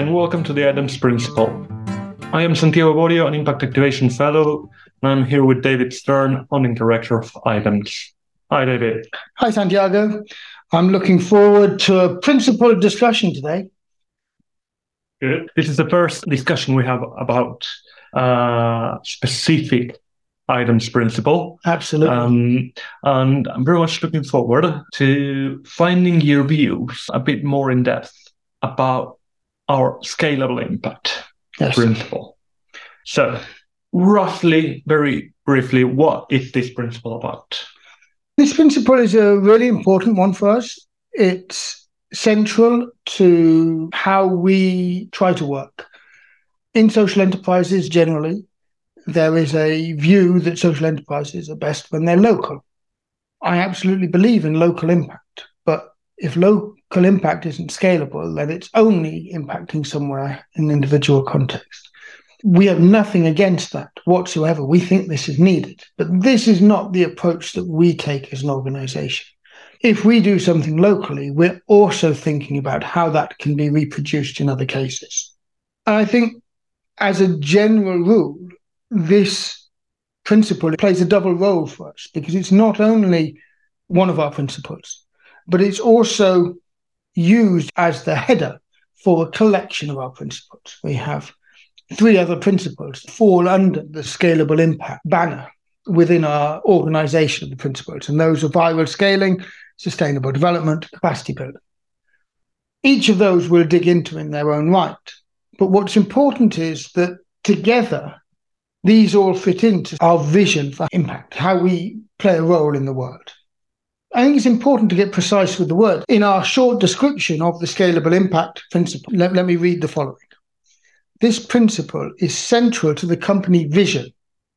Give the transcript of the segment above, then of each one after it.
and welcome to the Adams Principle. I am Santiago Borio, an Impact Activation Fellow, and I'm here with David Stern, Founding Director of Adams. Hi, David. Hi, Santiago. I'm looking forward to a principle discussion today. Good. This is the first discussion we have about specific Adams Principle. Absolutely. And I'm very much looking forward to finding your views a bit more in depth about our scalable impact principle. So, roughly, very briefly, what is this principle about? This principle is a really important one for us. It's central to how we try to work. In social enterprises generally, there is a view that social enterprises are best when they're local. I absolutely believe in local impact, but if local impact isn't scalable, then it's only impacting somewhere in an individual context. We have nothing against that whatsoever. We think this is needed, but this is not the approach that we take as an organization. If we do something locally, we're also thinking about how that can be reproduced in other cases. And I think as a general rule, this principle plays a double role for us because it's not only one of our principles, but it's also used as the header for a collection of our principles. We have 3 other principles that fall under the scalable impact banner within our organization of the principles, and those are viral scaling, sustainable development, capacity building. Each of those we'll dig into in their own right. But what's important is that together, these all fit into our vision for impact, how we play a role in the world. I think it's important to get precise with the word. In our short description of the scalable impact principle, let me read the following. This principle is central to the company vision.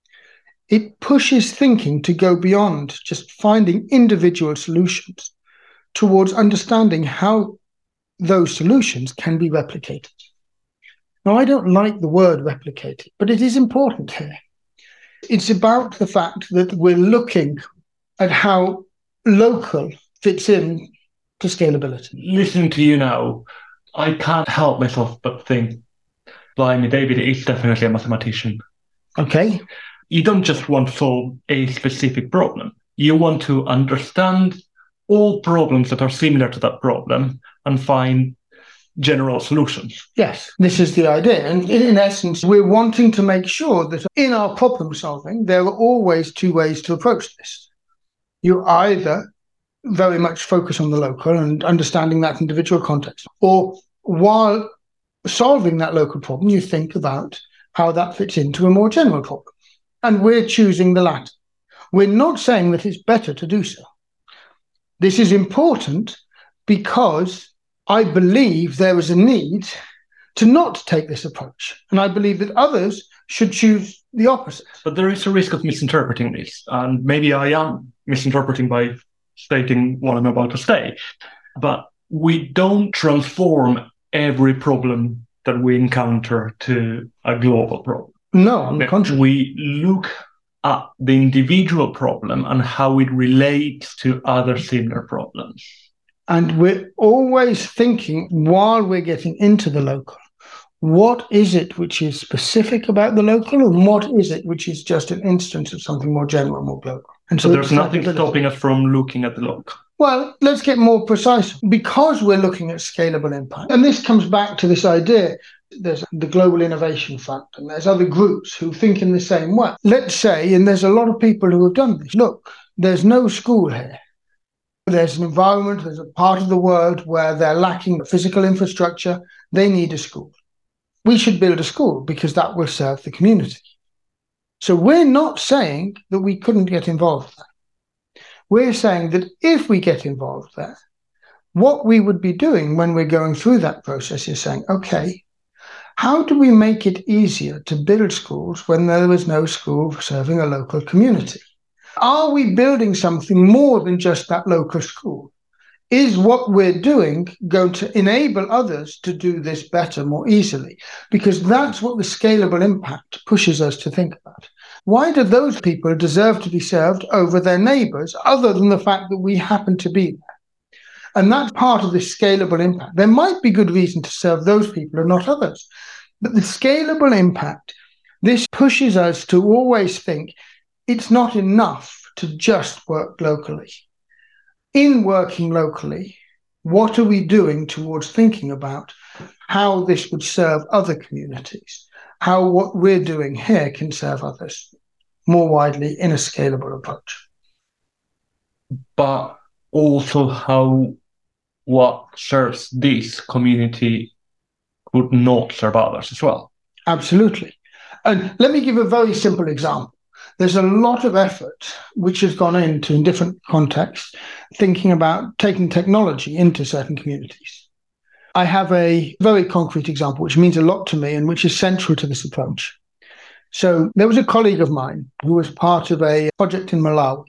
It pushes thinking to go beyond just finding individual solutions towards understanding how those solutions can be replicated. Now, I don't like the word replicated, but it is important here. It's about the fact that we're looking at how local fits in to scalability. Listening to you now, I can't help myself but think, blimey, David is definitely a mathematician. Okay. You don't just want to solve a specific problem. You want to understand all problems that are similar to that problem and find general solutions. Yes, this is the idea. And in essence, we're wanting to make sure that in our problem solving, there are always 2 ways to approach this. You either very much focus on the local and understanding that individual context, or while solving that local problem, you think about how that fits into a more general problem. And we're choosing the latter. We're not saying that it's better to do so. This is important because I believe there is a need to not take this approach. And I believe that others should choose the opposite. But there is a risk of misinterpreting this. And maybe I am misinterpreting by stating what I'm about to say. But we don't transform every problem that we encounter to a global problem. No, on the contrary. We look at the individual problem and how it relates to other similar problems. And we're always thinking, while we're getting into the local, what is it which is specific about the local, and what is it which is just an instance of something more general, more global? And so there's nothing stopping us from looking at the local. Well, let's get more precise. Because we're looking at scalable impact, and this comes back to this idea, there's the Global Innovation Fund, and there's other groups who think in the same way. Let's say, and there's a lot of people who have done this, look, there's no school here. There's an environment, there's a part of the world where they're lacking physical infrastructure. They need a school. We should build a school because that will serve the community. So we're not saying that we couldn't get involved there. We're saying that if we get involved there, what we would be doing when we're going through that process is saying, okay, how do we make it easier to build schools when there is no school serving a local community? Are we building something more than just that local school? Is what we're doing going to enable others to do this better, more easily? Because that's what the scalable impact pushes us to think about. Why do those people deserve to be served over their neighbours, other than the fact that we happen to be there? And that's part of this scalable impact. There might be good reason to serve those people and not others. But the scalable impact, this pushes us to always think it's not enough to just work locally. In working locally, what are we doing towards thinking about how this would serve other communities, how what we're doing here can serve others more widely in a scalable approach? But also how what serves this community would not serve others as well. Absolutely. And let me give a very simple example. There's a lot of effort which has gone into, in different contexts, thinking about taking technology into certain communities. I have a very concrete example, which means a lot to me and which is central to this approach. So there was a colleague of mine who was part of a project in Malawi,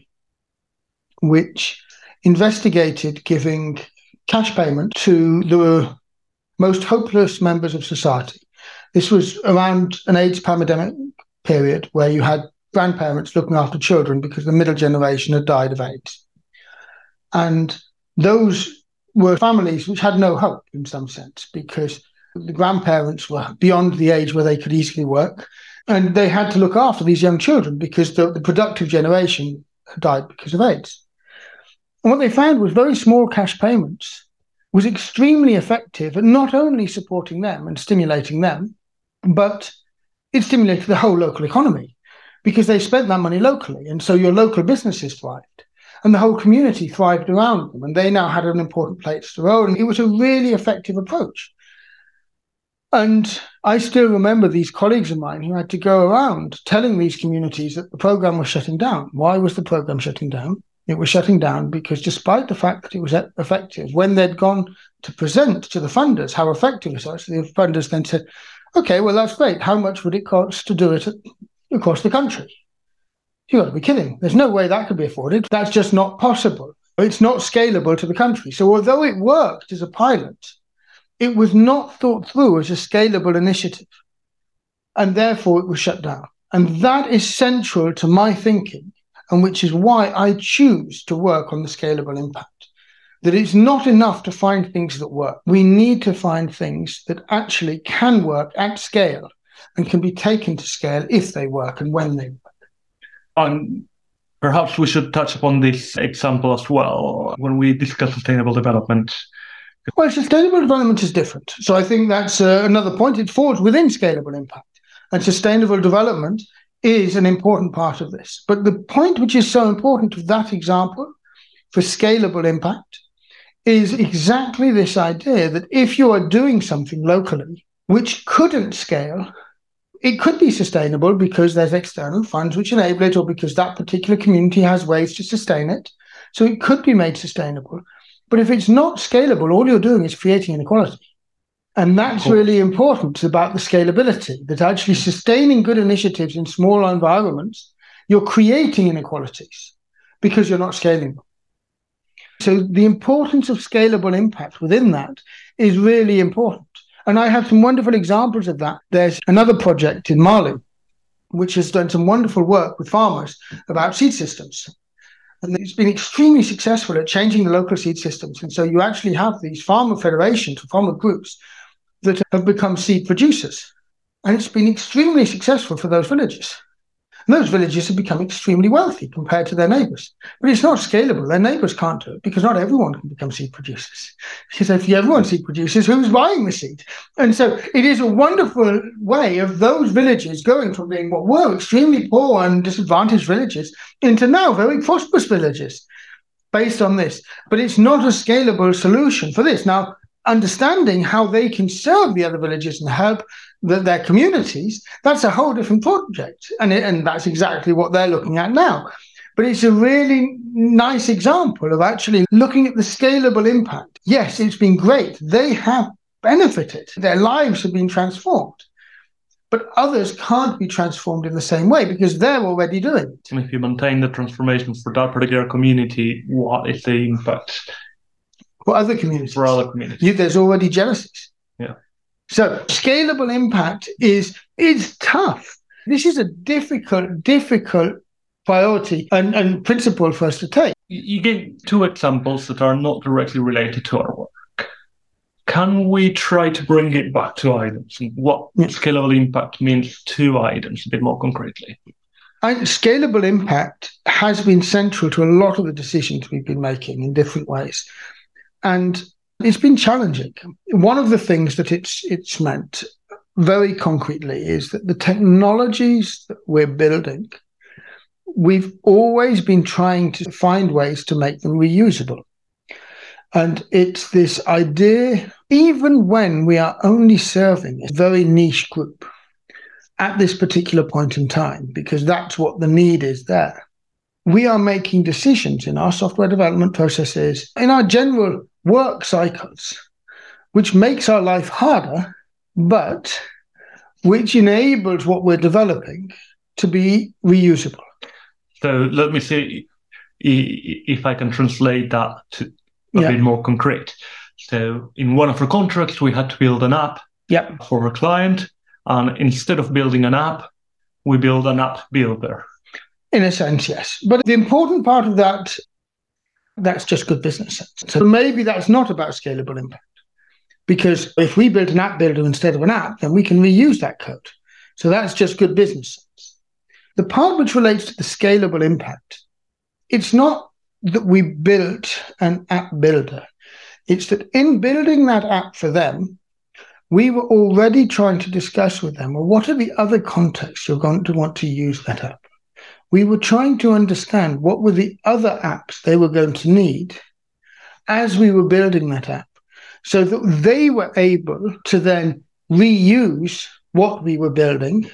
which investigated giving cash payment to the most hopeless members of society. This was around an AIDS pandemic period where you had grandparents looking after children because the middle generation had died of AIDS. And those were families which had no hope in some sense because the grandparents were beyond the age where they could easily work. And they had to look after these young children because the productive generation had died because of AIDS. And what they found was very small cash payments was extremely effective at not only supporting them and stimulating them, but it stimulated the whole local economy because they spent that money locally. And so your local businesses thrived and the whole community thrived around them. And they now had an important place to roll. And it was a really effective approach. And I still remember these colleagues of mine who had to go around telling these communities that the program was shutting down. Why was the program shutting down? It was shutting down because despite the fact that it was effective, when they'd gone to present to the funders how effective it was, the funders then said, okay, well, that's great. How much would it cost to do it across the country? You've got to be kidding. There's no way that could be afforded. That's just not possible. It's not scalable to the country. So although it worked as a pilot, it was not thought through as a scalable initiative. And therefore, it was shut down. And that is central to my thinking, and which is why I choose to work on the scalable impact. That it's not enough to find things that work. We need to find things that actually can work at scale and can be taken to scale if they work and when they work. Perhaps we should touch upon this example as well when we discuss sustainable development. Well, sustainable development is different. So I think that's another point. It falls within scalable impact. And sustainable development is an important part of this. But the point which is so important of that example for scalable impact is exactly this idea that if you are doing something locally which couldn't scale, it could be sustainable because there's external funds which enable it or because that particular community has ways to sustain it. So it could be made sustainable. But if it's not scalable, all you're doing is creating inequality. And that's really important about the scalability, that actually sustaining good initiatives in small environments, you're creating inequalities because you're not scaling them. So the importance of scalable impact within that is really important. And I have some wonderful examples of that. There's another project in Mali, which has done some wonderful work with farmers about seed systems. And it's been extremely successful at changing the local seed systems. And so you actually have these farmer federations, farmer groups that have become seed producers. And it's been extremely successful for those villages. And those villages have become extremely wealthy compared to their neighbors. But it's not scalable. Their neighbors can't do it because not everyone can become seed producers. Because if everyone seed producers, who's buying the seed? And so it is a wonderful way of those villages going from being what were extremely poor and disadvantaged villages into now very prosperous villages based on this. But it's not a scalable solution for this. Now, understanding how they can serve the other villages and help their communities, that's a whole different project. And that's exactly what they're looking at now. But it's a really nice example of actually looking at the scalable impact. Yes, it's been great. They have benefited. Their lives have been transformed. But others can't be transformed in the same way because they're already doing it. And if you maintain the transformation for that particular community, what is the impact? For other communities. For other communities. There's already genesis. Yeah. So scalable impact is tough. This is a difficult priority and principle for us to take. You gave two examples that are not directly related to our work. Can we try to bring it back to items and what scalable impact means to items a bit more concretely? Scalable impact has been central to a lot of the decisions we've been making in different ways. And it's been challenging. One of the things that it's meant very concretely is that the technologies that we're building, we've always been trying to find ways to make them reusable. And it's this idea, even when we are only serving a very niche group at this particular point in time, because that's what the need is there, we are making decisions in our software development processes, in our general work cycles, which makes our life harder, but which enables what we're developing to be reusable. So let me see if I can translate that to a bit more concrete. So in one of our contracts, we had to build an app for a client. And instead of building an app, we build an app builder. In a sense, yes. But the important part of that, that's just good business sense. So maybe that's not about scalable impact. Because if we build an app builder instead of an app, then we can reuse that code. So that's just good business sense. The part which relates to the scalable impact, it's not that we built an app builder. It's that in building that app for them, we were already trying to discuss with them, well, what are the other contexts you're going to want to use that app? We were trying to understand what were the other apps they were going to need as we were building that app, so that they were able to then reuse what we were building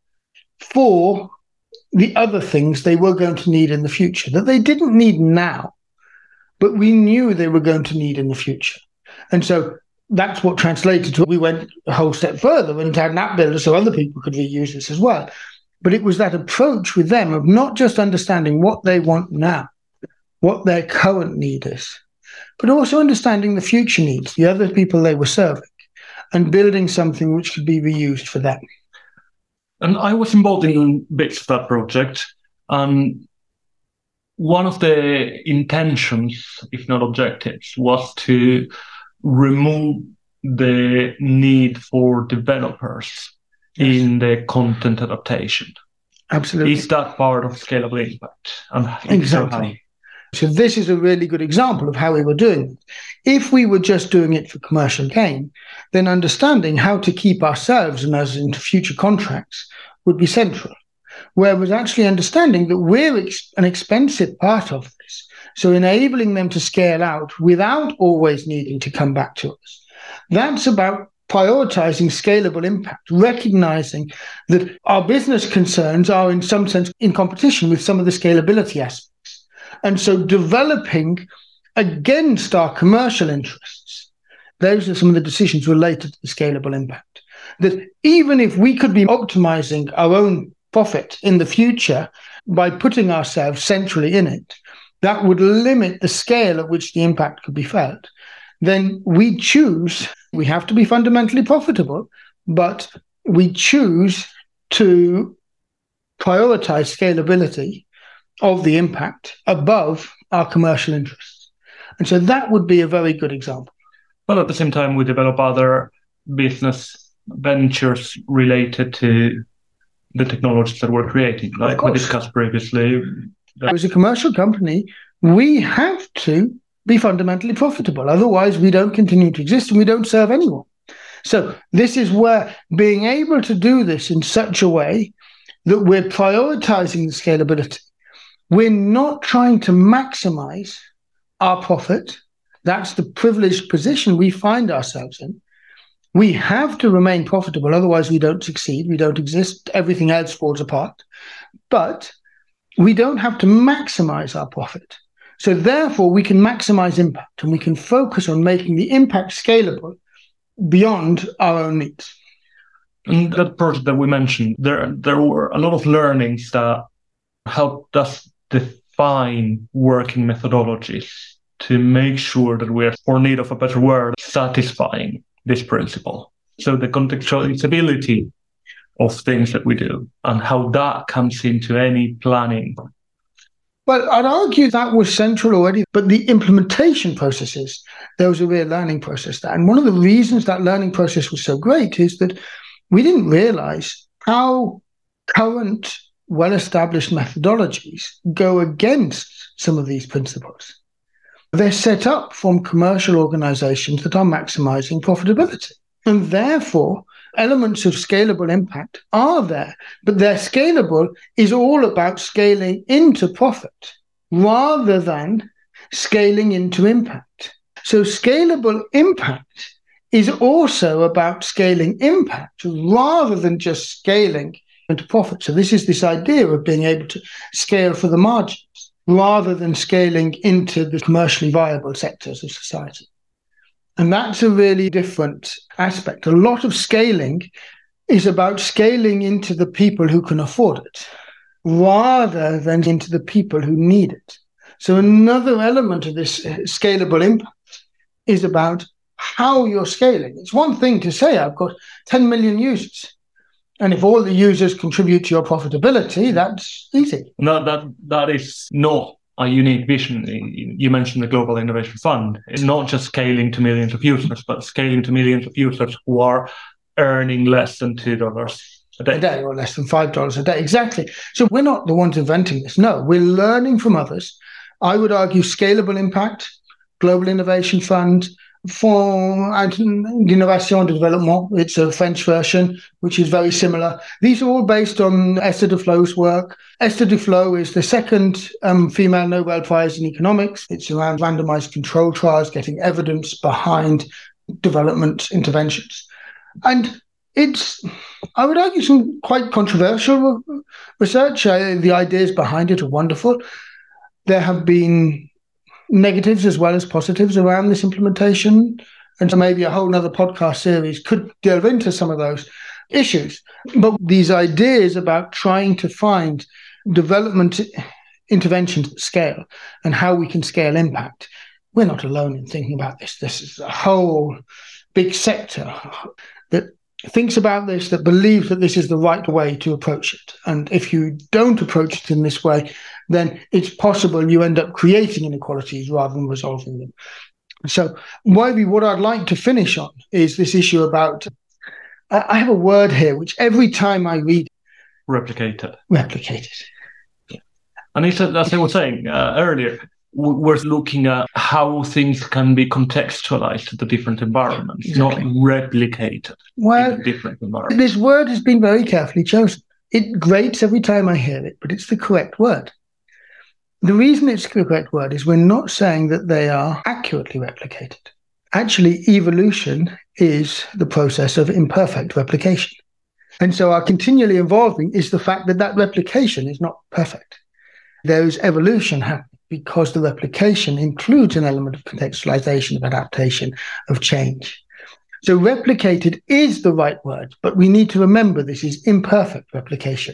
for the other things they were going to need in the future, that they didn't need now, but we knew they were going to need in the future. And so that's what translated to, we went a whole step further and had an app builder so other people could reuse this as well. But it was that approach with them of not just understanding what they want now, what their current need is, but also understanding the future needs, the other people they were serving, and building something which could be reused for them. And I was involved in bits of that project. And one of the intentions, if not objectives, was to remove the need for developers in the content adaptation. Absolutely. Is that part of scalable impact? Exactly. So this is a really good example of how we were doing it. If we were just doing it for commercial gain, then understanding how to keep ourselves and us into future contracts would be central. Whereas actually understanding that we're an expensive part of this, so enabling them to scale out without always needing to come back to us. That's about prioritizing scalable impact, recognizing that our business concerns are in some sense in competition with some of the scalability aspects. And so developing against our commercial interests, those are some of the decisions related to the scalable impact. That even if we could be optimizing our own profit in the future by putting ourselves centrally in it, that would limit the scale at which the impact could be felt. Then we choose, we have to be fundamentally profitable, but we choose to prioritize scalability of the impact above our commercial interests. And so that would be a very good example. But at the same time, we develop other business ventures related to the technologies that we're creating, like we discussed previously. As a commercial company, we have to be fundamentally profitable. Otherwise, we don't continue to exist and we don't serve anyone. So this is where being able to do this in such a way that we're prioritizing the scalability. We're not trying to maximize our profit. That's the privileged position we find ourselves in. We have to remain profitable. Otherwise, we don't succeed. We don't exist. Everything else falls apart. But we don't have to maximize our profit. So therefore, we can maximize impact and we can focus on making the impact scalable beyond our own needs. In that project that we mentioned, there were a lot of learnings that helped us define working methodologies to make sure that we're, for need of a better word, satisfying this principle. So the contextualizability of things that we do and how that comes into any planning Well, I'd argue that was central already, but the implementation processes, there was a real learning process there. And one of the reasons that learning process was so great is that we didn't realize how current, well-established methodologies go against some of these principles. They're set up from commercial organizations that are maximizing profitability. And therefore, elements of scalable impact are there, but their scalable is all about scaling into profit rather than scaling into impact. So scalable impact is also about scaling impact rather than just scaling into profit. So this idea of being able to scale for the margins rather than scaling into the commercially viable sectors of society. And that's a really different aspect. A lot of scaling is about scaling into the people who can afford it rather than into the people who need it. So another element of this scalable impact is about how you're scaling. It's one thing to say, I've got 10 million users. And if all the users contribute to your profitability, that's easy. No, that is not a unique vision. You mentioned the Global Innovation Fund. It's not just scaling to millions of users, but scaling to millions of users who are earning less than $2 a day. Or less than $5 a day. Exactly. So we're not the ones inventing this. No, we're learning from others. I would argue scalable impact, Global Innovation Fund, Fonds d'Innovation de Développement. It's a French version, which is very similar. These are all based on Esther Duflo's work. Esther Duflo is the second female Nobel Prize in economics. It's around randomized control trials, getting evidence behind development interventions. And it's, I would argue, some quite controversial research. The ideas behind it are wonderful. There have been negatives as well as positives around this implementation. And so maybe a whole other podcast series could delve into some of those issues. But these ideas about trying to find development interventions at scale and how we can scale impact, we're not alone in thinking about this. This is a whole big sector that thinks about this, that believes that this is the right way to approach it. And if you don't approach it in this way, then it's possible you end up creating inequalities rather than resolving them. So maybe what I'd like to finish on is this issue about, I have a word here, which every time I read, replicated. Yeah. And as I was saying earlier, we're looking at how things can be contextualized to the different environments, exactly. Not replicated in different environments. This word has been very carefully chosen. It grates every time I hear it, but it's the correct word. The reason it's the correct word is we're not saying that they are accurately replicated. Actually, evolution is the process of imperfect replication. And so our continually evolving is the fact that that replication is not perfect. There is evolution happening because the replication includes an element of contextualization, of adaptation, of change. So replicated is the right word, but we need to remember this is imperfect replication.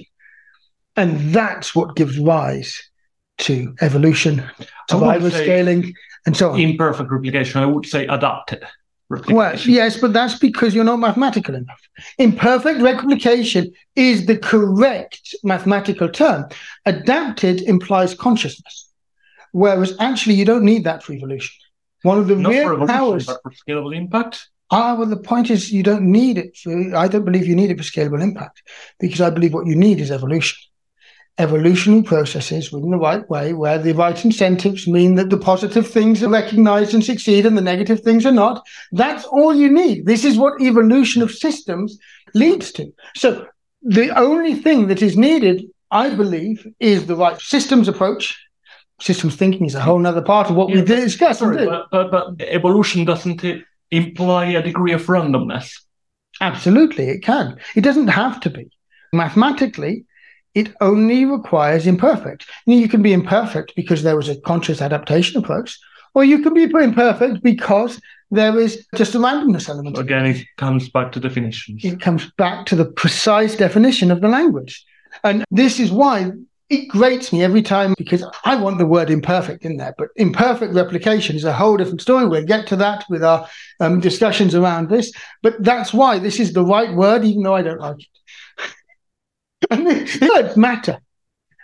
And that's what gives rise to evolution, survival scaling, and so on. Imperfect replication, I would say adapted replication. Well, yes, but that's because you're not mathematical enough. Imperfect replication is the correct mathematical term. Adapted implies consciousness, whereas actually you don't need that for evolution. One of the real powers... But for scalable impact? Well, the point is you don't need it. I don't believe you need it for scalable impact, because I believe what you need is evolution. Evolutionary processes within the right way, where the right incentives mean that the positive things are recognized and succeed and the negative things are not. That's all you need. This is what evolution of systems leads to. So the only thing that is needed, I believe, is the right systems approach. Systems thinking is a whole other part of what we discussed. But evolution doesn't imply a degree of randomness? Absolutely, it can. It doesn't have to be. Mathematically, it only requires imperfect. You can be imperfect because there was a conscious adaptation approach, or you can be imperfect because there is just a randomness element. Again, it comes back to definitions. It comes back to the precise definition of the language. And this is why it grates me every time, because I want the word imperfect in there. But imperfect replication is a whole different story. We'll get to that with our discussions around this. But that's why this is the right word, even though I don't like it. And the words matter.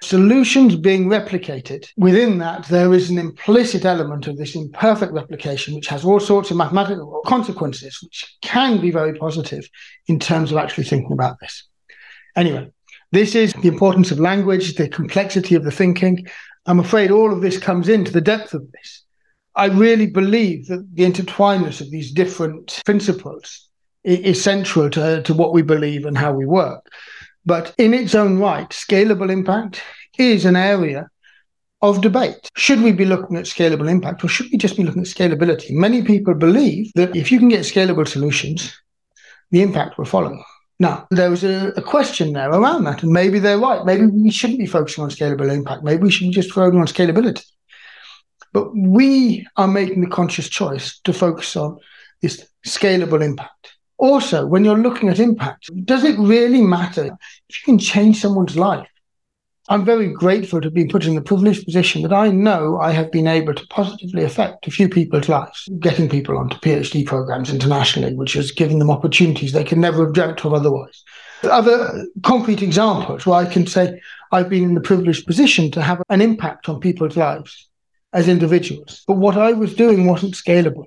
solutions being replicated. Within that, there is an implicit element of this imperfect replication, which has all sorts of mathematical consequences, which can be very positive in terms of actually thinking about this. Anyway, this is the importance of language, the complexity of the thinking. I'm afraid all of this comes into the depth of this. I really believe that the intertwinedness of these different principles is central to what we believe and how we work. But in its own right, scalable impact is an area of debate. Should we be looking at scalable impact, or should we just be looking at scalability? Many people believe that if you can get scalable solutions, the impact will follow. Now, there was a question there around that, and maybe they're right. Maybe we shouldn't be focusing on scalable impact. Maybe we should be just focusing on scalability. But we are making the conscious choice to focus on this scalable impact. Also, when you're looking at impact, does it really matter if you can change someone's life? I'm very grateful to be put in the privileged position that I know I have been able to positively affect a few people's lives, getting people onto PhD programs internationally, which has given them opportunities they could never have dreamt of otherwise. Other concrete examples where I can say I've been in the privileged position to have an impact on people's lives as individuals, but what I was doing wasn't scalable.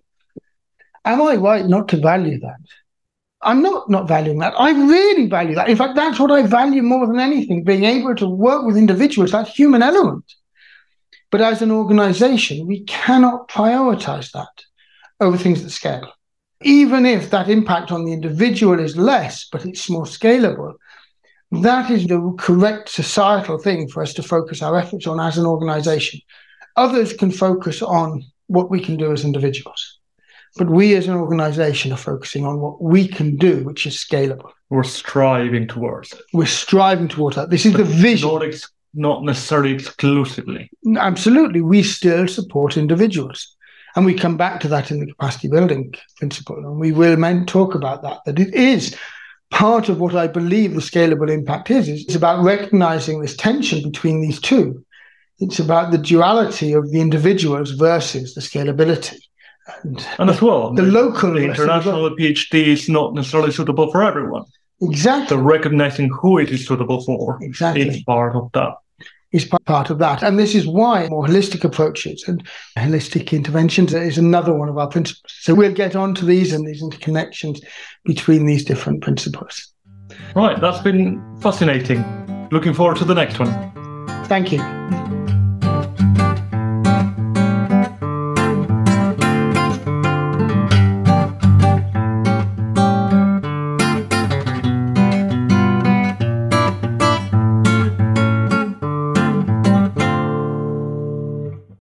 Am I right not to value that? I'm not valuing that. I really value that. In fact, that's what I value more than anything, being able to work with individuals, that human element. But as an organization, we cannot prioritize that over things that scale. Even if that impact on the individual is less, but it's more scalable, that is the correct societal thing for us to focus our efforts on as an organization. Others can focus on what we can do as individuals. But we as an organization are focusing on what we can do, which is scalable. We're striving towards it. We're striving towards that. This is the vision. Not necessarily exclusively. Absolutely. We still support individuals. And we come back to that in the capacity building principle. And we will talk about that it is part of what I believe the scalable impact is. It's about recognizing this tension between these two. It's about the duality of the individuals versus the scalability. And as well, the international PhD is not necessarily suitable for everyone. Exactly. So recognizing who it is suitable for is part of that. Is part of that. And this is why more holistic approaches and holistic interventions is another one of our principles. So we'll get onto these and these interconnections between these different principles. Right, that's been fascinating. Looking forward to the next one. Thank you.